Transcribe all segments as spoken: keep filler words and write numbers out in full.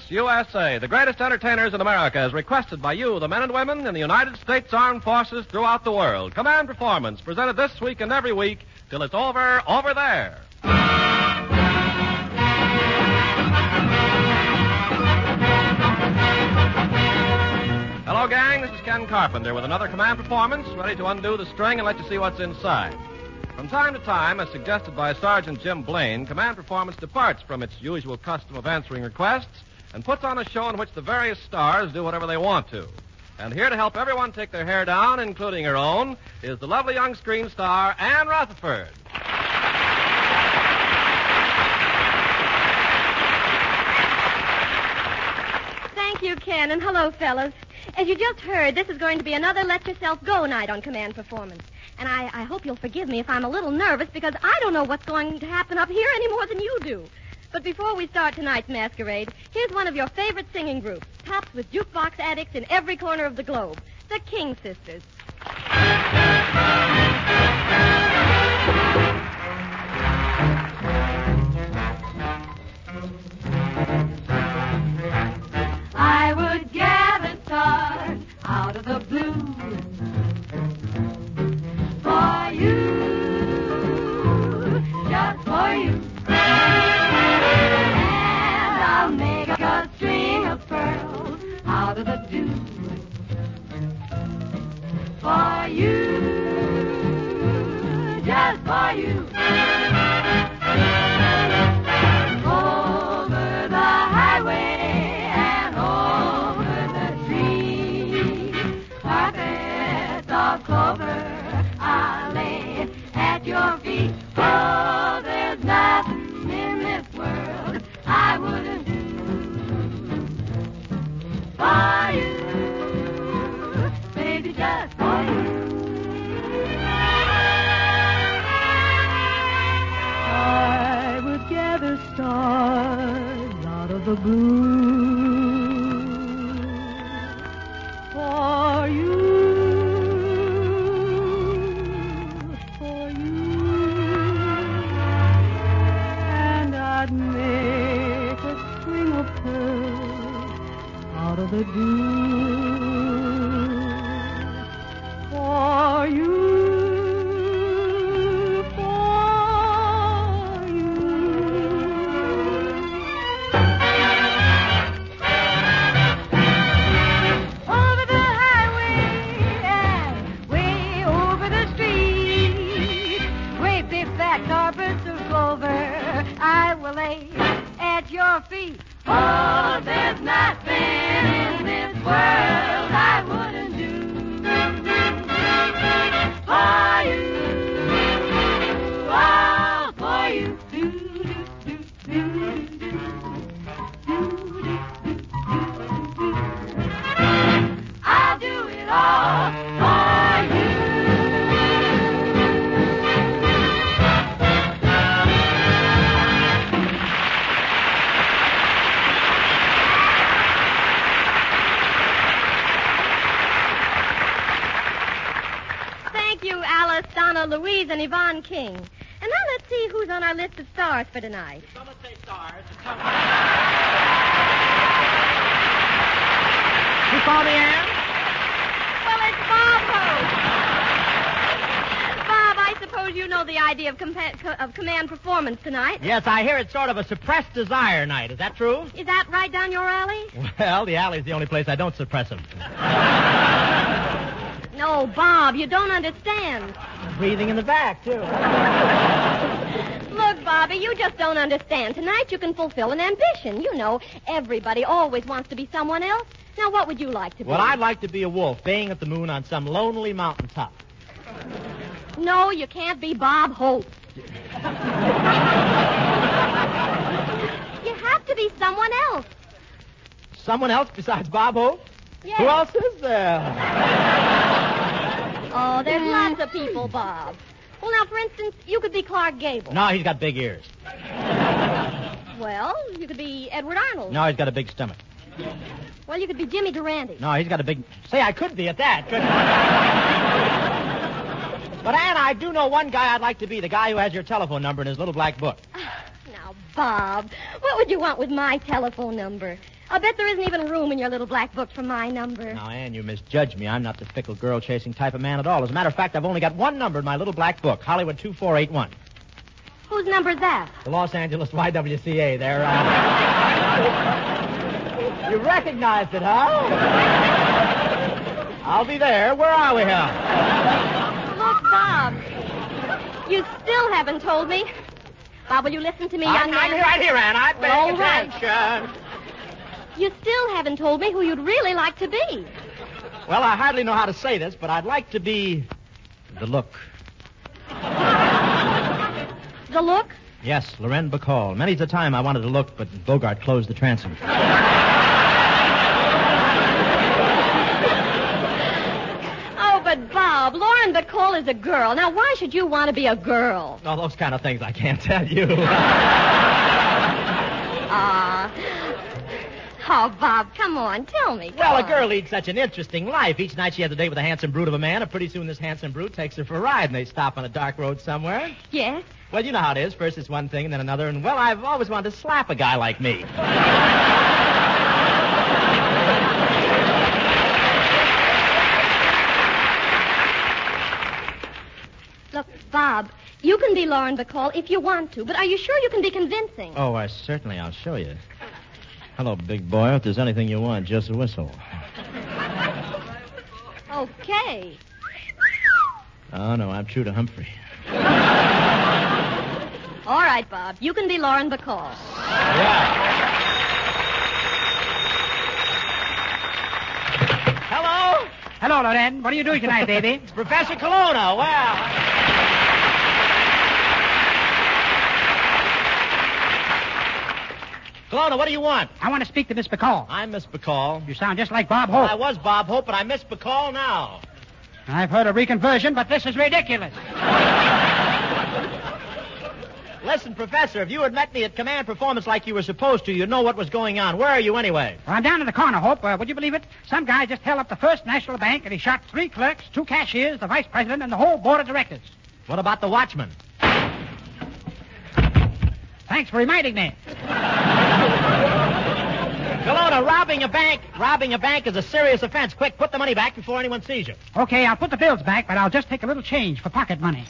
U S A, the greatest entertainers in America, as requested by you, the men and women in the United States Armed Forces throughout the world. Command Performance, presented this week and every week till it's over, over there. Hello, gang. This is Ken Carpenter with another Command Performance, ready to undo the string and let you see what's inside. From time to time, as suggested by Sergeant Jim Blaine, Command Performance departs from its usual custom of answering requests and puts on a show in which the various stars do whatever they want to. And here to help everyone take their hair down, including her own, is the lovely young screen star, Anne Rutherford. Thank you, Ken, and hello, fellas. As you just heard, this is going to be another Let Yourself Go night on Command Performance. And I, I hope you'll forgive me if I'm a little nervous, because I don't know what's going to happen up here any more than you do. But before we start tonight's masquerade, here's one of your favorite singing groups, tops with jukebox addicts in every corner of the globe, the King Sisters. I would gather stars out of the blue for you, just for you. And I'll make a string of pearls out of the dew for you, just for you. Over the highway and over the trees, carpets of clover I'll lay at your feet. Oh, there's nothing in this world I wouldn't do for you, baby, just for you. I would gather stars out of the blue for you. The dew for you, for you. Over the highway and way over the street, great big fat carpets of clover I will lay at your feet. Oh, there's nothing in this world I wouldn't do for you, all for you. Do, do, do, do, do, do, do. I'll do it all for you. Donna, Louise, and Yvonne King. And now let's see who's on our list of stars for tonight. Did someone say stars? Someone... You call me, Ann? Well, it's Bob Hope. Bob, I suppose you know the idea of, compa- of Command Performance tonight. Yes, I hear it's sort of a suppressed desire night. Is that true? Is that right down your alley? Well, the alley's the only place I don't suppress them. No, Bob, you don't understand. Breathing in the back, too. Look, Bobby, you just don't understand. Tonight you can fulfill an ambition. You know, everybody always wants to be someone else. Now, what would you like to be? Well, I'd like to be a wolf baying at the moon on some lonely mountaintop. No, you can't be Bob Hope. You have to be someone else. Someone else besides Bob Hope? Yes. Who else is there? Oh, there's lots of people, Bob. Well, now, for instance, you could be Clark Gable. No, he's got big ears. Well, you could be Edward Arnold. No, he's got a big stomach. Well, you could be Jimmy Durante. No, he's got a big... Say, I could be at that, couldn't I? But, Ann, I do know one guy I'd like to be, the guy who has your telephone number in his little black book. Now, Bob, what would you want with my telephone number? I'll bet there isn't even room in your little black book for my number. Now, Ann, you misjudge me. I'm not the fickle girl-chasing type of man at all. As a matter of fact, I've only got one number in my little black book, Hollywood two four eight one. Whose number's that? The Los Angeles Y W C A. They're, uh... You recognized it, huh? I'll be there. Where are we here? Look, Bob. You still haven't told me. Bob, will you listen to me, young I'm, man? I'm right here, Ann. I beg All right. attention. You still haven't told me who you'd really like to be. Well, I hardly know how to say this, but I'd like to be the Look. The Look? Yes, Loren Bacall. Many's the time I wanted to look, but Bogart closed the transom. Oh, but Bob, Lauren Bacall is a girl. Now, why should you want to be a girl? All those kind of things I can't tell you. Ah. Oh, Bob, come on, tell me. Well, come a girl on. leads such an interesting life. Each night she has a date with a handsome brute of a man, and pretty soon this handsome brute takes her for a ride, and they stop on a dark road somewhere. Yes? Well, you know how it is. First it's one thing and then another, and, well, I've always wanted to slap a guy like me. Look, Bob, you can be Lauren Bacall if you want to, but are you sure you can be convincing? Oh, uh, certainly. I'll show you. Hello, big boy. If there's anything you want, just whistle. Okay. Oh, no, I'm true to Humphrey. All right, Bob, you can be Lauren Bacall. Yeah. Hello? Hello, Loren. What are you doing tonight, baby? It's Professor Colonna. Well... Colonna, what do you want? I want to speak to Miss Bacall. I'm Miss Bacall. You sound just like Bob Well, Hope. I was Bob Hope, but I'm Miss Bacall now. I've heard of reconversion, but this is ridiculous. Listen, Professor, if you had met me at command performance like you were supposed to, you'd know what was going on. Where are you anyway? Well, I'm down in the corner, Hope. Uh, would you believe it? Some guy just held up the First National Bank, and he shot three clerks, two cashiers, the vice president, and the whole board of directors. What about the watchman? Thanks for reminding me. Colonna, robbing a bank, robbing a bank is a serious offense. Quick, put the money back before anyone sees you. Okay, I'll put the bills back, but I'll just take a little change for pocket money.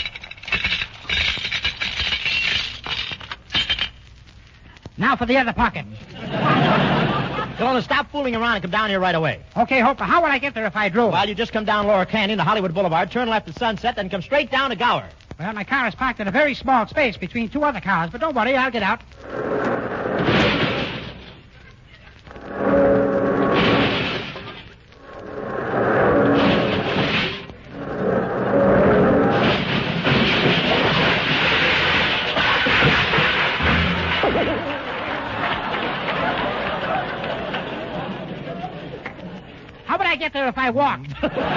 Now for the other pocket. Colonna, stop fooling around and come down here right away. Okay, Hope, how would I get there if I drove? Well, you just come down Lower Canyon to Hollywood Boulevard, turn left at Sunset, then come straight down to Gower. Well, my car is parked in a very small space between two other cars, but don't worry, I'll get out. How would I get there if I walked?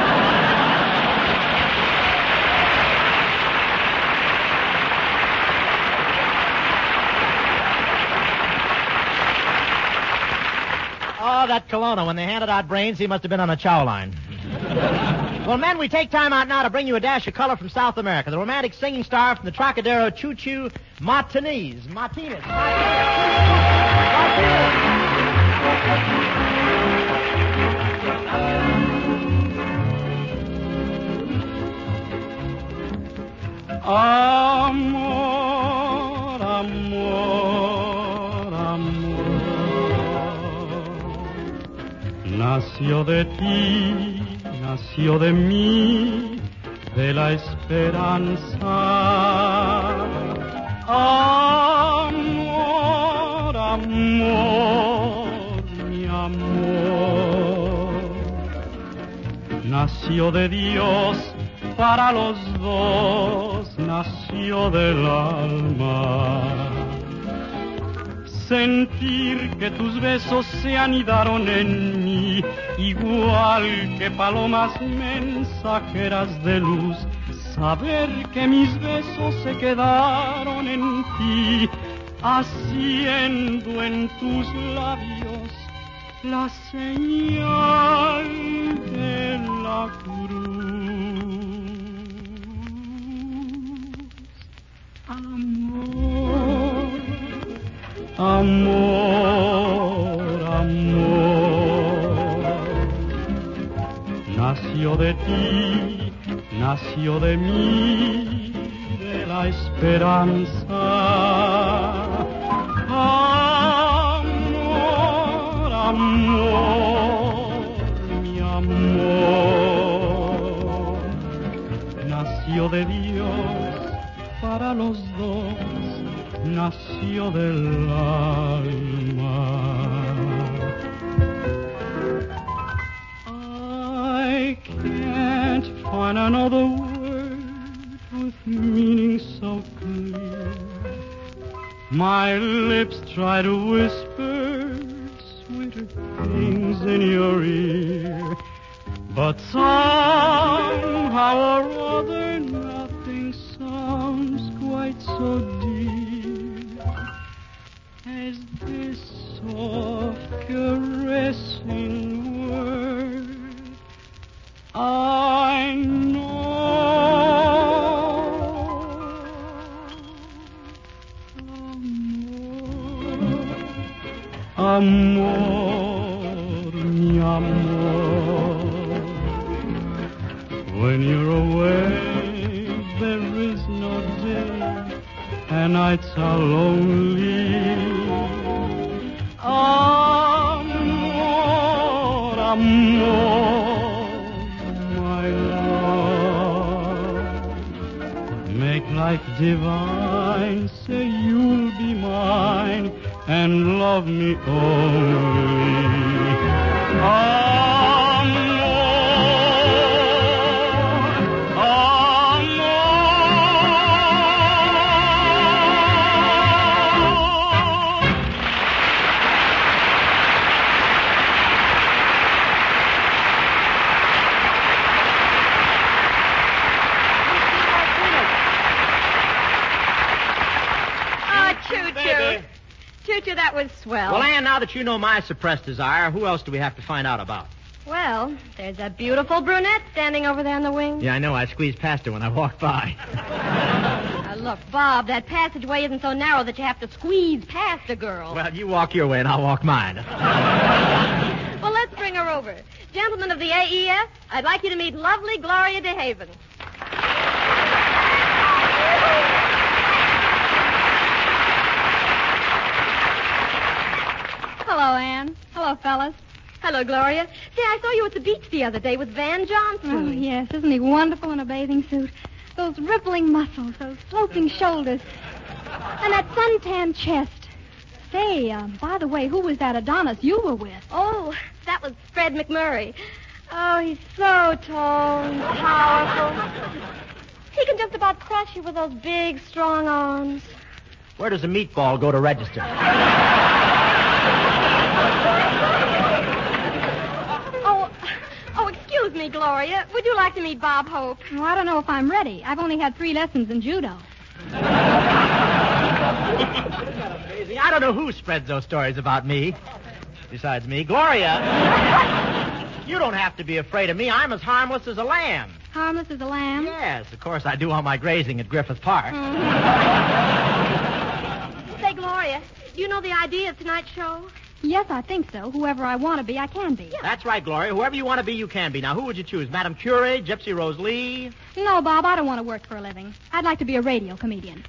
Oh, that Colonna. When they handed out brains, he must have been on a chow line. Well, men, we take time out now to bring you a dash of color from South America. The romantic singing star from the Trocadero Choo Choo Martinez. Martinez. Amor, amor, amor, nació de ti, nació de mí, de la esperanza. Amor, amor, mi amor, nació de Dios para los dos, nació del alma. Sentir que tus besos se anidaron en mí, igual que palomas mensajeras de luz. Saber que mis besos se quedaron en ti, haciendo en tus labios la señal de la cruz. Amor, amor, de ti, nació de mí, de la esperanza. Amor, amor, mi amor, nació de Dios para los dos, nació del alma. I can't find another word with meaning so clear. My lips try to whisper sweeter things in your ear, but somehow or other nothing sounds quite so dear as this soft caressing word. I know. Amor, mi amor, when you're away, there is no day, and nights are lonely. Amor, amor, my love, make life divine, say you'll be mine, and love me only. Amor, amor. Oh, choo-choo. Choo-choo, that was swell. Well, Ann, now that you know my suppressed desire, who else do we have to find out about? Well, there's a beautiful brunette standing over there in the wing. Yeah, I know. I squeezed past her when I walked by. Now, look, Bob, that passageway isn't so narrow that you have to squeeze past a girl. Well, you walk your way and I'll walk mine. Well, let's bring her over. Gentlemen of the A E F, I'd like you to meet lovely Gloria DeHaven. Hello, Anne. Hello, fellas. Hello, Gloria. Say, I saw you at the beach the other day with Van Johnson. Oh, yes. Isn't he wonderful in a bathing suit? Those rippling muscles, those sloping shoulders, and that suntan chest. Say, uh, by the way, who was that Adonis you were with? Oh, that was Fred McMurray. Oh, he's so tall and powerful. He can just about crush you with those big, strong arms. Where does a meatball go to register? Oh, oh, excuse me, Gloria. Would you like to meet Bob Hope? Oh, I don't know if I'm ready. I've only had three lessons in judo. I don't know who spreads those stories about me, besides me. Gloria, you don't have to be afraid of me. I'm as harmless as a lamb. Harmless as a lamb? Yes, of course, I do all my grazing at Griffith Park. Mm-hmm. Say, Gloria, do you know the idea of tonight's show? Yes, I think so. Whoever I want to be, I can be. Yeah. That's right, Gloria. Whoever you want to be, you can be. Now, who would you choose? Madame Curie, Gypsy Rose Lee? No, Bob, I don't want to work for a living. I'd like to be a radio comedian.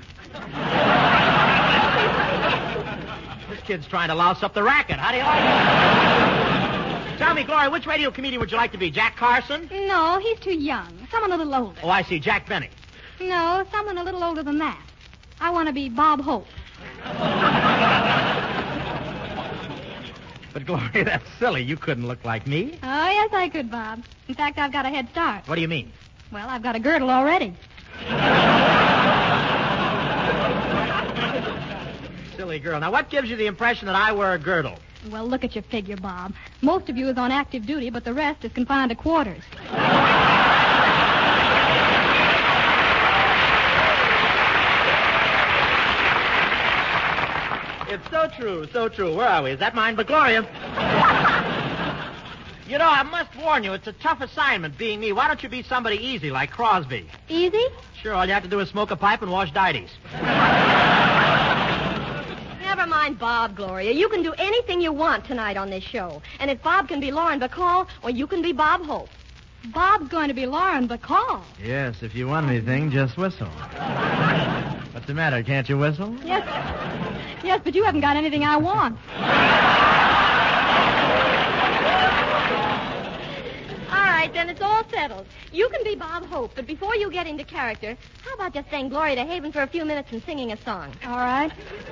This kid's trying to louse up the racket. How do you like it? Tell me, Gloria, which radio comedian would you like to be? Jack Carson? No, he's too young. Someone a little older. Oh, I see. Jack Benny. No, someone a little older than that. I want to be Bob Hope. But, Gloria, that's silly. You couldn't look like me. Oh, yes, I could, Bob. In fact, I've got a head start. What do you mean? Well, I've got a girdle already. Silly girl. Now, what gives you the impression that I wear a girdle? Well, look at your figure, Bob. Most of you is on active duty, but the rest is confined to quarters. It's so true, so true. Where are we? Is that mine? But, Gloria, you know, I must warn you, it's a tough assignment being me. Why don't you be somebody easy like Crosby? Easy? Sure, all you have to do is smoke a pipe and wash dighties. Never mind Bob, Gloria. You can do anything you want tonight on this show. And if Bob can be Lauren Bacall, well, you can be Bob Hope. Bob's going to be Lauren Bacall. Yes, if you want anything, just whistle. What's the matter? Can't you whistle? Yes. Yes, but you haven't got anything I want. All right, then it's all settled. You can be Bob Hope, but before you get into character, how about just saying Glory to Haven for a few minutes and singing a song? All right.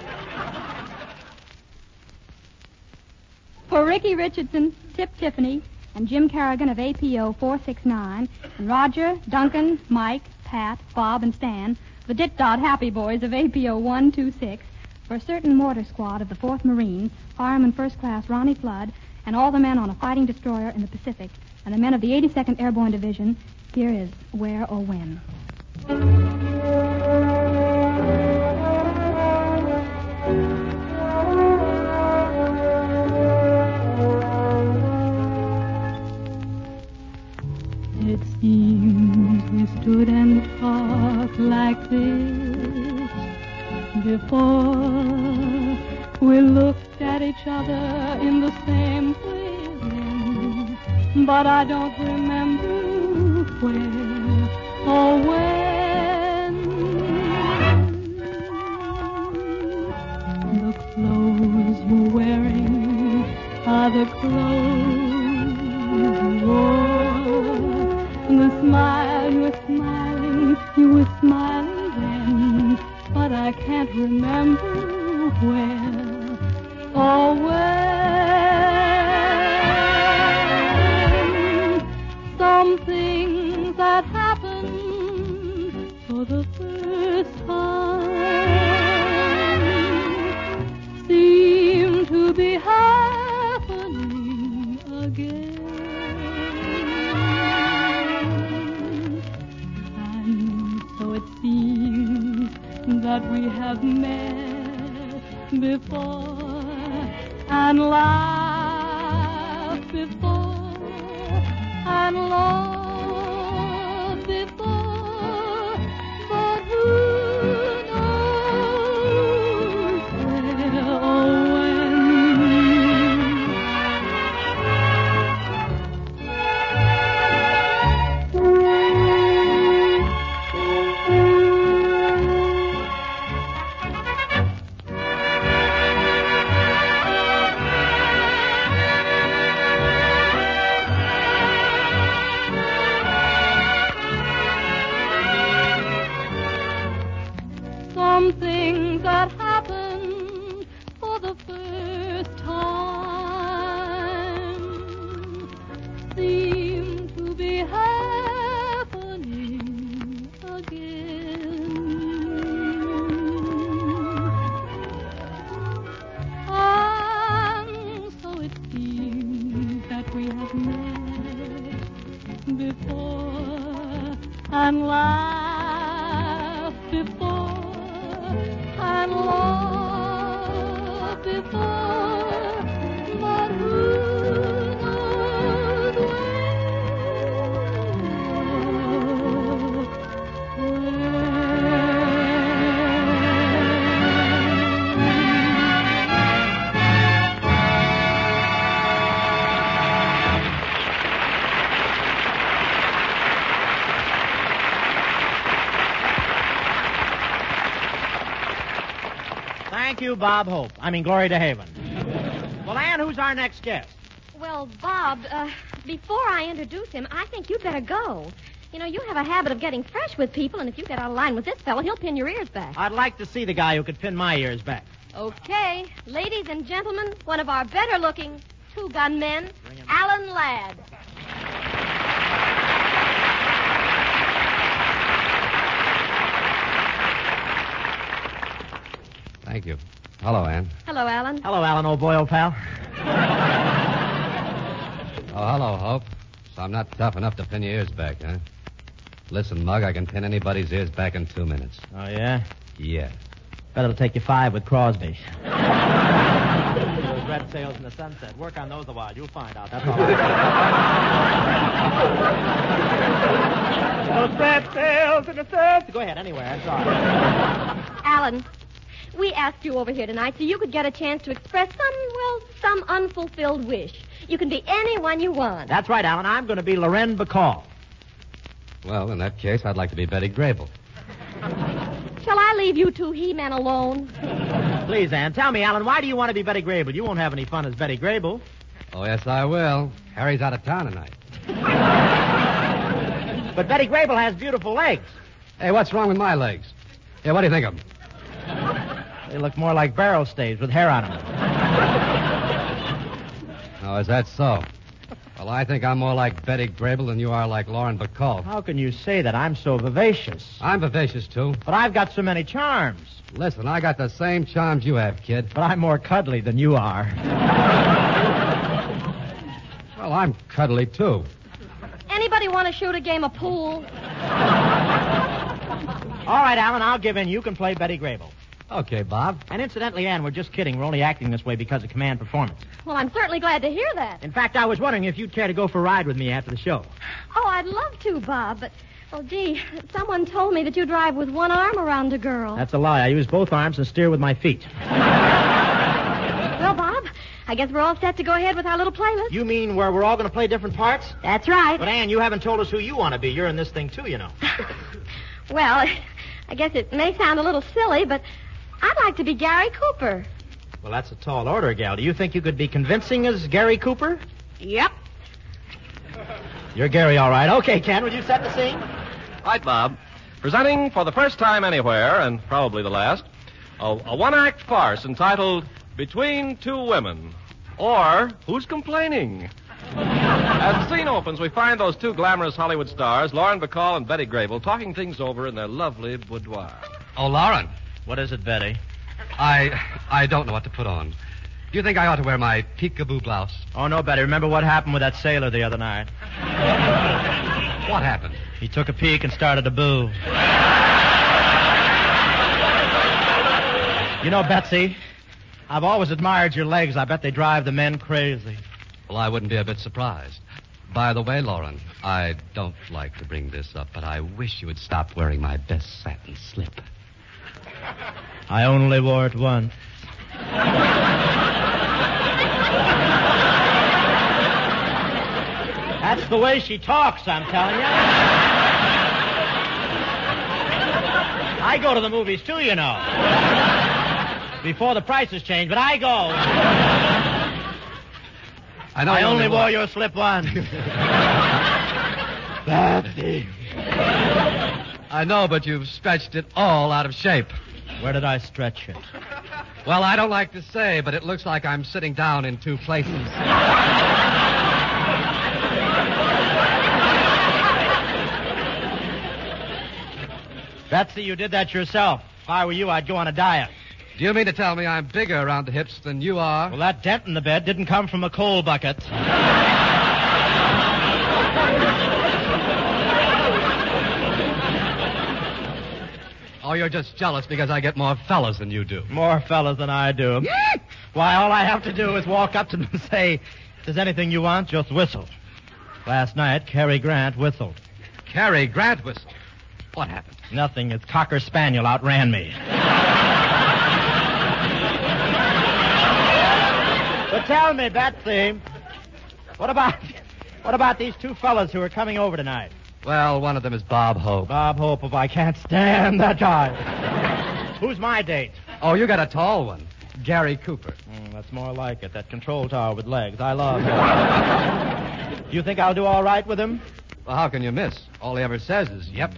For Ricky Richardson, Tip Tiffany, and Jim Carrigan of A P O four six nine, and Roger, Duncan, Mike, Pat, Bob, and Stan, the Dit-Dot Happy Boys of A P O one two six, for a certain mortar squad of the fourth Marines, Fireman First Class Ronnie Flood, and all the men on a fighting destroyer in the Pacific, and the men of the eighty-second Airborne Division, here is Where or When. It seems we stood and talked like this before we looked at each other in the same place, but I don't remember where or when. The clothes you're wearing are the clothes you wore. The smile you were smiling, you were smiling then, but I can't remember where or when. Some things that happened for the first time seem to be happening again. It seems that we have met before and laughed before and loved before, but who knows where or when? Some things that happened for the first time seem to be happening again. And so it seems that we have met before and laughed before and love before, but who knows Thank you, Bob Hope. I mean, Glory to Haven. Well, Ann, who's our next guest? Well, Bob, uh, before I introduce him, I think you'd better go. You know, you have a habit of getting fresh with people, and if you get out of line with this fellow, he'll pin your ears back. I'd like to see the guy who could pin my ears back. Okay. Ladies and gentlemen, one of our better-looking two-gun men, Alan Ladd. Thank you. Hello, Ann. Hello, Alan. Hello, Alan, old boy, old pal. Oh, hello, Hope. So I'm not tough enough to pin your ears back, huh? Listen, Mug, I can pin anybody's ears back in two minutes. Oh, yeah? Yeah. Bet it'll take you five with Crosby. Those red sails in the sunset. Work on those a while. You'll find out. That's all right. Those red sails in the sunset. Go ahead, anywhere. I'm sorry. Alan, we asked you over here tonight so you could get a chance to express some, well, some unfulfilled wish. You can be anyone you want. That's right, Alan. I'm going to be Loren Bacall. Well, in that case, I'd like to be Betty Grable. Shall I leave you two he-men alone? Please, Ann, tell me, Alan, why do you want to be Betty Grable? You won't have any fun as Betty Grable. Oh, yes, I will. Harry's out of town tonight. But Betty Grable has beautiful legs. Hey, what's wrong with my legs? Yeah, what do you think of them? They look more like barrel staves with hair on them. Oh, is that so? Well, I think I'm more like Betty Grable than you are like Loren Bacall. How can you say that? I'm so vivacious. I'm vivacious, too. But I've got so many charms. Listen, I got the same charms you have, kid. But I'm more cuddly than you are. Well, I'm cuddly, too. Anybody want to shoot a game of pool? All right, Alan, I'll give in. You can play Betty Grable. Okay, Bob. And incidentally, Ann, we're just kidding. We're only acting this way because of command performance. Well, I'm certainly glad to hear that. In fact, I was wondering if you'd care to go for a ride with me after the show. Oh, I'd love to, Bob, but, oh, gee, someone told me that you drive with one arm around a girl. That's a lie. I use both arms and steer with my feet. Well, Bob, I guess we're all set to go ahead with our little playlist. You mean where we're all going to play different parts? That's right. But, Ann, you haven't told us who you want to be. You're in this thing, too, you know. Well, I guess it may sound a little silly, but I'd like to be Gary Cooper. Well, that's a tall order, gal. Do you think you could be convincing as Gary Cooper? Yep. You're Gary, all right. Okay, Ken, would you set the scene? Right, Bob. Presenting for the first time anywhere, and probably the last, a, a one-act farce entitled Between Two Women, or Who's Complaining? As the scene opens, we find those two glamorous Hollywood stars, Loren Bacall and Betty Grable, talking things over in their lovely boudoir. Oh, Loren. What is it, Betty? I I don't know what to put on. Do you think I ought to wear my peekaboo blouse? Oh, no, Betty. Remember what happened with that sailor the other night? What happened? He took a peek and started to boo. You know, Betsy, I've always admired your legs. I bet they drive the men crazy. Well, I wouldn't be a bit surprised. By the way, Loren, I don't like to bring this up, but I wish you would stop wearing my best satin slip. I only wore it once. That's the way she talks, I'm telling you. I go to the movies, too, you know. Before the prices change, but I go. I know I you only wore wore your slip once. Betsy. I know, but you've stretched it all out of shape. Where did I stretch it? Well, I don't like to say, but it looks like I'm sitting down in two places. Betsy, you did that yourself. If I were you, I'd go on a diet. Do you mean to tell me I'm bigger around the hips than you are? Well, that dent in the bed didn't come from a coal bucket. Oh, you're just jealous because I get more fellas than you do. More fellas than I do. Why, all I have to do is walk up to them and say, if there's anything you want, just whistle. Last night, Cary Grant whistled. Cary Grant whistled? What happened? Nothing. His Cocker Spaniel outran me. But tell me, Betsy, what about what about these two fellas who are coming over tonight? Well, one of them is Bob Hope. Bob Hope, if I can't stand that guy. Who's my date? Oh, you got a tall one. Gary Cooper. Mm, that's more like it. That control tower with legs. I love him. Do you think I'll do all right with him? Well, how can you miss? All he ever says is, yep.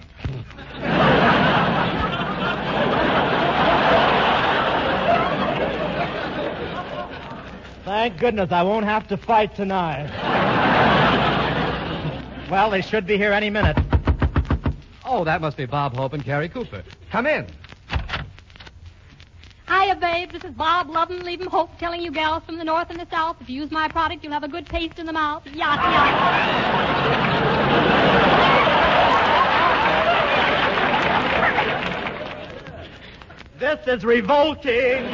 Thank goodness I won't have to fight tonight. Well, they should be here any minute. Oh, that must be Bob Hope and Gary Cooper. Come in. Hiya, babe. This is Bob Lovin', leaving Hope, telling you gals from the north and the south, if you use my product, you'll have a good taste in the mouth. Yacht, yacht. This is revolting.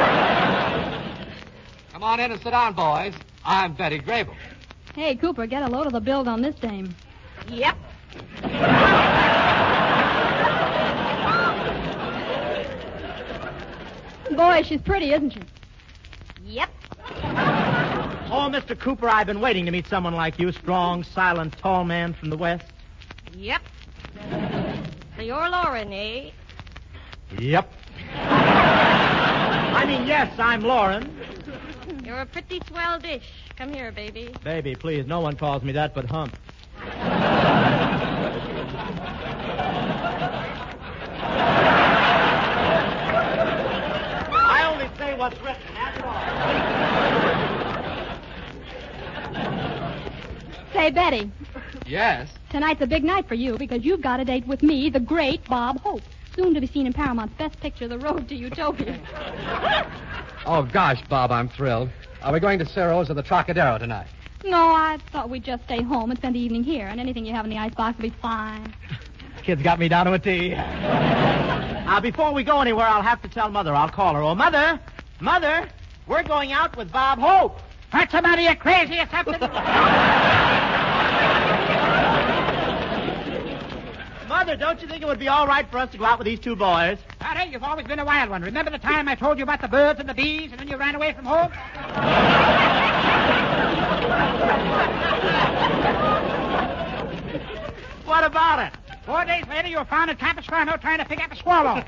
Come on in and sit down, boys. I'm Betty Grable. Hey, Cooper, get a load of the build on this dame. Yep. Boy, she's pretty, isn't she? Yep. Oh, Oh, Mister Cooper, I've been waiting to meet someone like you. Strong, silent, tall man from the West. Yep. So you're Lauren, eh? Yep. I mean, yes, I'm Lauren. You're a pretty swell dish. Come here, baby. Baby, please, no one calls me that but Hump. I only say what's written, that's all. Say, Betty, Yes? tonight's a big night for you because you've got a date with me, the great Bob Hope, soon to be seen in Paramount's Best Picture, The Road to Utopia. Oh, gosh, Bob, I'm thrilled. Are we going to Ciro's or the Trocadero tonight? No, I thought we'd just stay home and spend the evening here, and anything you have in the icebox will be fine. Kid's got me down to a T. Now, before we go anywhere, I'll have to tell Mother. I'll call her. Oh, Mother, Mother, we're going out with Bob Hope. What's the matter, you crazy or something? Mother, don't you think it would be all right for us to go out with these two boys? Fatty, you've always been a wild one. Remember the time I told you about the birds and the bees, and then you ran away from home? What about it? Four days later, you were found in Capistrano trying to pick up a swallow.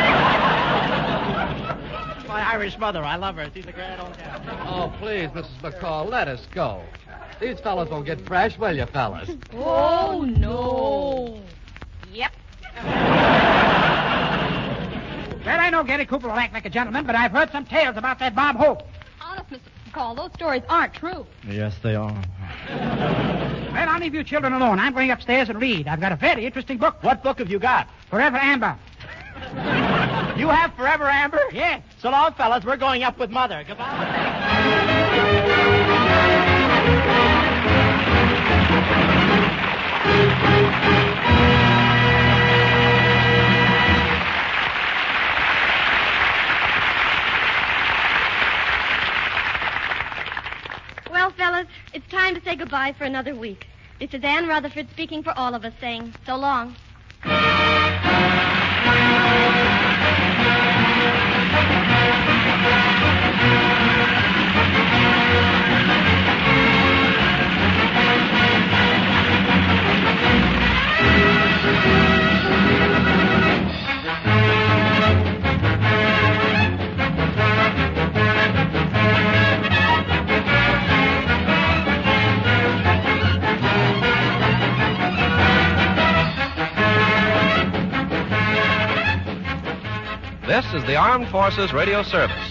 My Irish mother. I love her. She's a great old gal. Oh, please, Missus McCall, let us go. These fellas won't get fresh, will you, fellas? Oh, no. Yep. Well, I know Gary Cooper will act like a gentleman, but I've heard some tales about that Bob Hope. Honest, Mister McCall, those stories aren't true. Yes, they are. Well, I'll leave you children alone. I'm going upstairs and read. I've got a very interesting book. What book have you got? Forever Amber. You have Forever Amber? Yes. So long, fellas. We're going up with Mother. Goodbye. Well, fellas, it's time to say goodbye for another week. This is Ann Rutherford speaking for all of us, saying so long. This is the Armed Forces Radio Service.